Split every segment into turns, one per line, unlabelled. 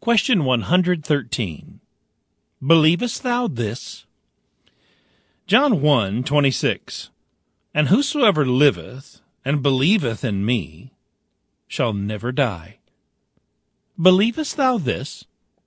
Question 113. Believest thou this? John 1:26. And whosoever liveth and believeth in me shall never die. Believest thou this?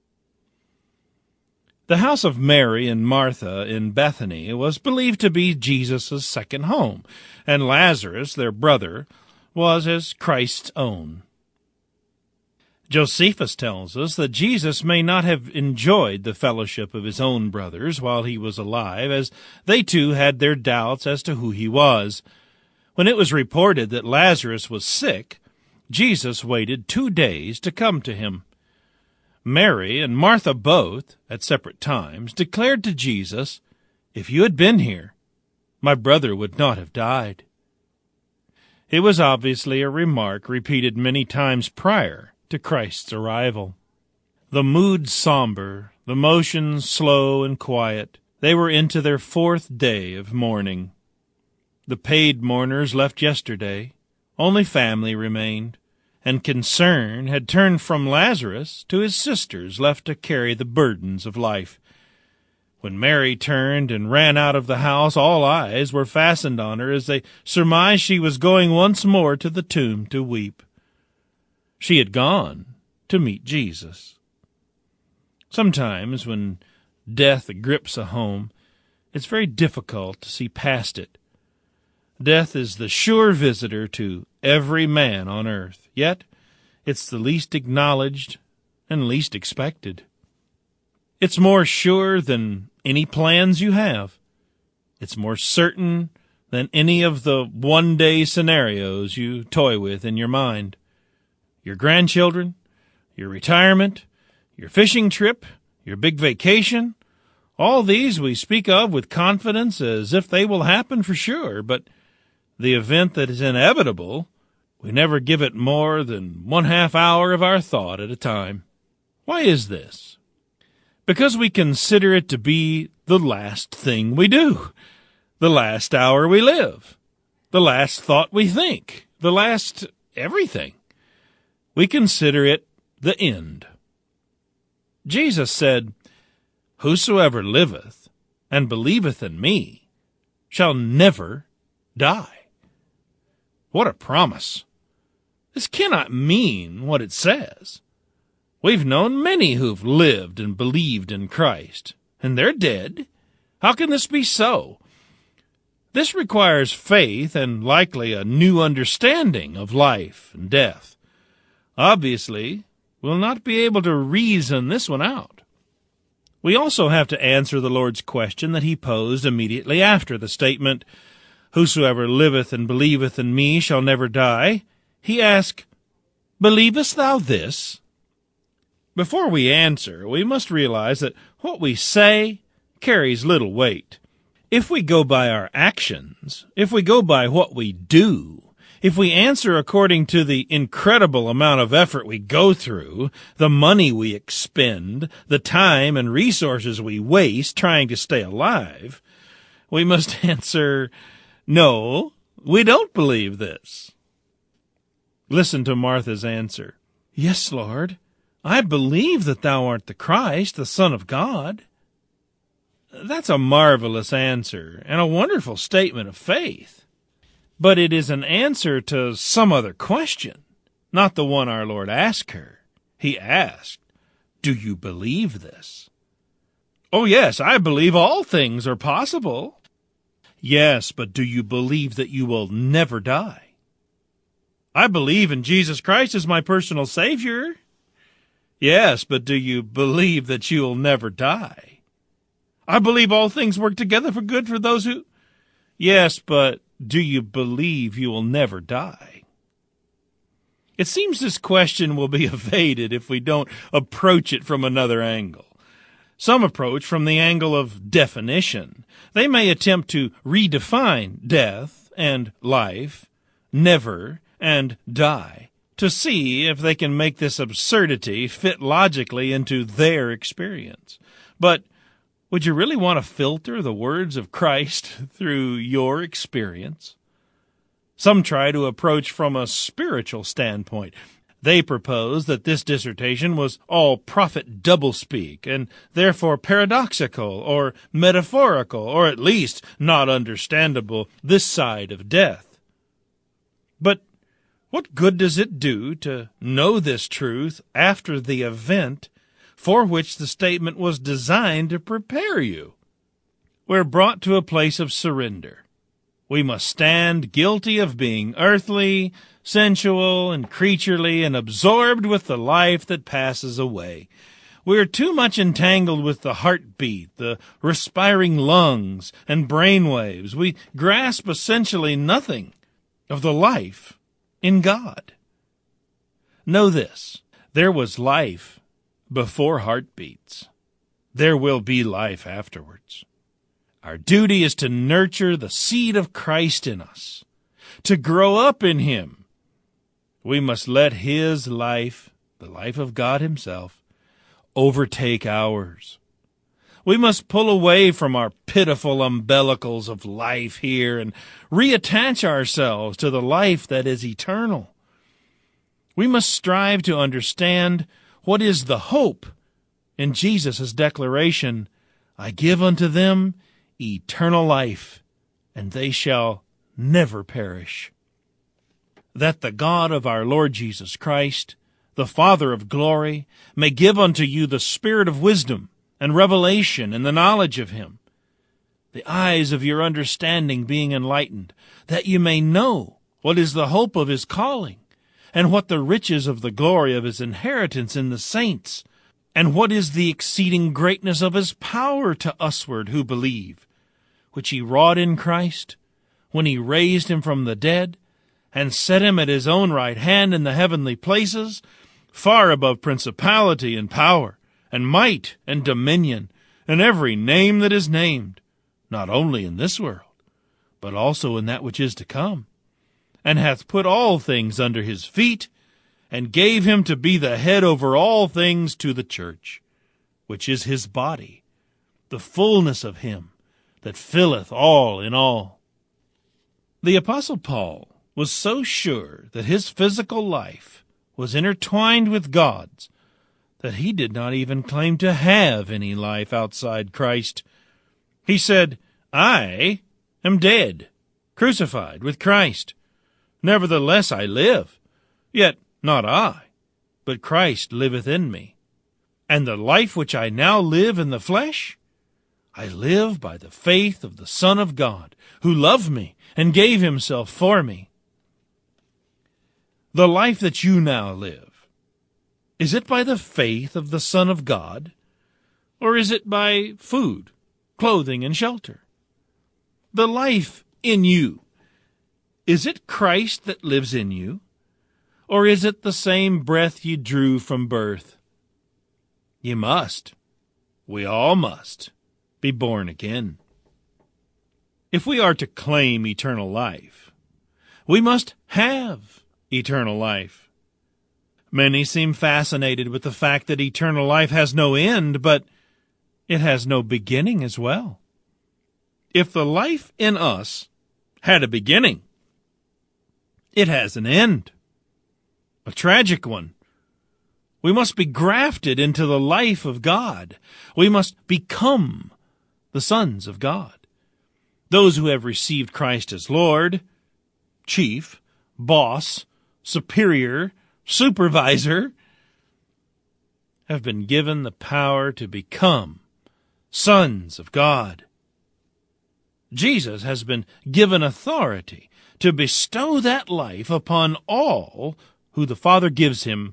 The house of Mary and Martha in Bethany was believed to be Jesus' second home, and Lazarus, their brother, was as Christ's own. Josephus tells us that Jesus may not have enjoyed the fellowship of his own brothers while he was alive, as they too had their doubts as to who he was. When it was reported that Lazarus was sick, Jesus waited 2 days to come to him. Mary and Martha both, at separate times, declared to Jesus, "If you had been here, my brother would not have died." It was obviously a remark repeated many times prior to Christ's arrival. The mood somber, the motions slow and quiet, they were into their 4th day of mourning. The paid mourners left yesterday, only family remained, and concern had turned from Lazarus to his sisters left to carry the burdens of life. When Mary turned and ran out of the house, all eyes were fastened on her as they surmised she was going once more to the tomb to weep. She had gone to meet Jesus. Sometimes when death grips a home, it's very difficult to see past it. Death is the sure visitor to every man on earth, yet it's the least acknowledged and least expected. It's more sure than any plans you have. It's more certain than any of the one-day scenarios you toy with in your mind. Your grandchildren, your retirement, your fishing trip, your big vacation, all these we speak of with confidence as if they will happen for sure, but the event that is inevitable, we never give it more than 1/2 hour of our thought at a time. Why is this? Because we consider it to be the last thing we do, the last hour we live, the last thought we think, the last everything. We consider it the end. Jesus said, "Whosoever liveth and believeth in me shall never die." What a promise! This cannot mean what it says. We've known many who've lived and believed in Christ, and they're dead. How can this be so? This requires faith and likely a new understanding of life and death. Obviously, we'll not be able to reason this one out. We also have to answer the Lord's question that he posed immediately after the statement, "Whosoever liveth and believeth in me shall never die." He asked, "Believest thou this?" Before we answer, we must realize that what we say carries little weight. If we go by our actions, if we go by what we do, if we answer according to the incredible amount of effort we go through, the money we expend, the time and resources we waste trying to stay alive, we must answer, "No, we don't believe this." Listen to Martha's answer. "Yes, Lord, I believe that thou art the Christ, the Son of God." That's a marvelous answer and a wonderful statement of faith. But it is an answer to some other question, not the one our Lord asked her. He asked, "Do you believe this?" "Oh, yes, I believe all things are possible." "Yes, but do you believe that you will never die?" "I believe in Jesus Christ as my personal Savior." "Yes, but do you believe that you will never die?" "I believe all things work together for good for those who—" "Yes, but do you believe you will never die?" It seems this question will be evaded if we don't approach it from another angle. Some approach from the angle of definition. They may attempt to redefine death and life, never and die, to see if they can make this absurdity fit logically into their experience. But would you really want to filter the words of Christ through your experience? Some try to approach from a spiritual standpoint. They proposed that this dissertation was all prophet doublespeak, and therefore paradoxical or metaphorical, or at least not understandable this side of death. But what good does it do to know this truth after the event for which the statement was designed to prepare you? We're brought to a place of surrender. We must stand guilty of being earthly, sensual, and creaturely, and absorbed with the life that passes away. We are too much entangled with the heartbeat, the respiring lungs, and brain waves. We grasp essentially nothing of the life in God. Know this: there was life before heartbeats. There will be life afterwards. Our duty is to nurture the seed of Christ in us, to grow up in Him. We must let His life, the life of God Himself, overtake ours. We must pull away from our pitiful umbilicals of life here and reattach ourselves to the life that is eternal. We must strive to understand what is the hope in Jesus' declaration, "I give unto them eternal life, and they shall never perish." That the God of our Lord Jesus Christ, the Father of glory, may give unto you the spirit of wisdom and revelation and the knowledge of Him, the eyes of your understanding being enlightened, that you may know what is the hope of His calling, and what the riches of the glory of His inheritance in the saints, and what is the exceeding greatness of His power to usward who believe, which He wrought in Christ, when He raised Him from the dead, and set Him at His own right hand in the heavenly places, far above principality and power, and might and dominion, and every name that is named, not only in this world, but also in that which is to come, and hath put all things under His feet, and gave Him to be the head over all things to the church, which is His body, the fullness of Him that filleth all in all. The Apostle Paul was so sure that his physical life was intertwined with God's that he did not even claim to have any life outside Christ. He said, "I am dead, crucified with Christ. Nevertheless I live, yet not I, but Christ liveth in me. And the life which I now live in the flesh, I live by the faith of the Son of God, who loved me and gave Himself for me." The life that you now live, is it by the faith of the Son of God, or is it by food, clothing, and shelter? The life in you, is it Christ that lives in you, or is it the same breath you drew from birth? You must, we all must, be born again. If we are to claim eternal life, we must have eternal life. Many seem fascinated with the fact that eternal life has no end, but it has no beginning as well. If the life in us had a beginning, it has an end, a tragic one. We must be grafted into the life of God. We must become the sons of God. Those who have received Christ as Lord, chief, boss, superior, supervisor, have been given the power to become sons of God. Jesus has been given authority to bestow that life upon all who the Father gives Him.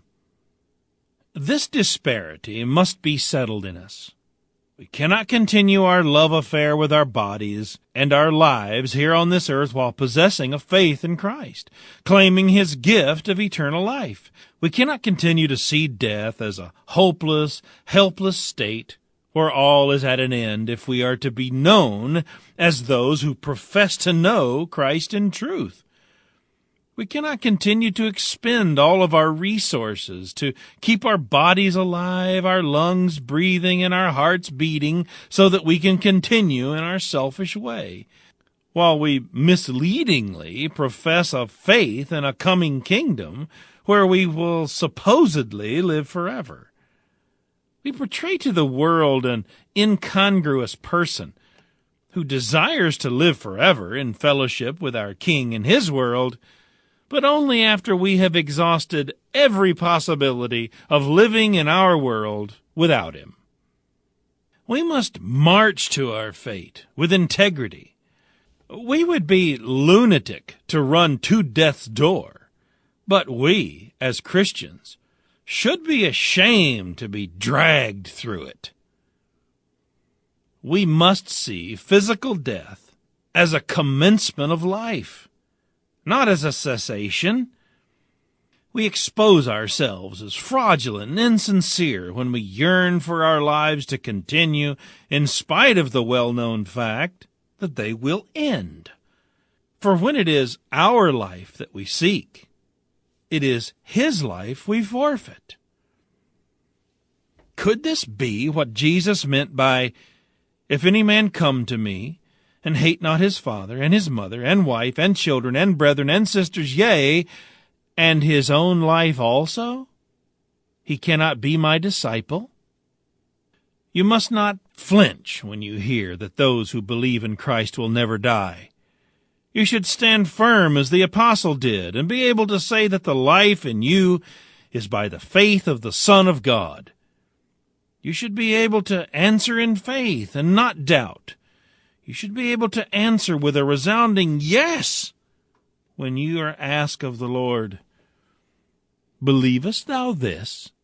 This disparity must be settled in us. We cannot continue our love affair with our bodies and our lives here on this earth while possessing a faith in Christ, claiming His gift of eternal life. We cannot continue to see death as a hopeless, helpless state where all is at an end if we are to be known as those who profess to know Christ in truth. We cannot continue to expend all of our resources to keep our bodies alive, our lungs breathing, and our hearts beating so that we can continue in our selfish way, while we misleadingly profess a faith in a coming kingdom where we will supposedly live forever. We portray to the world an incongruous person who desires to live forever in fellowship with our King in his world, but only after we have exhausted every possibility of living in our world without him. We must march to our fate with integrity. We would be lunatic to run to death's door, but we, as Christians, should be ashamed to be dragged through it. We must see physical death as a commencement of life, not as a cessation. We expose ourselves as fraudulent and insincere when we yearn for our lives to continue in spite of the well-known fact that they will end. For when it is our life that we seek, it is his life we forfeit. Could this be what Jesus meant by, "If any man come to me, and hate not his father, and his mother, and wife, and children, and brethren, and sisters, yea, and his own life also, he cannot be my disciple"? You must not flinch when you hear that those who believe in Christ will never die. You should stand firm as the apostle did, and be able to say that the life in you is by the faith of the Son of God. You should be able to answer in faith and not doubt. You should be able to answer with a resounding yes when you are asked of the Lord, "Believest thou this?"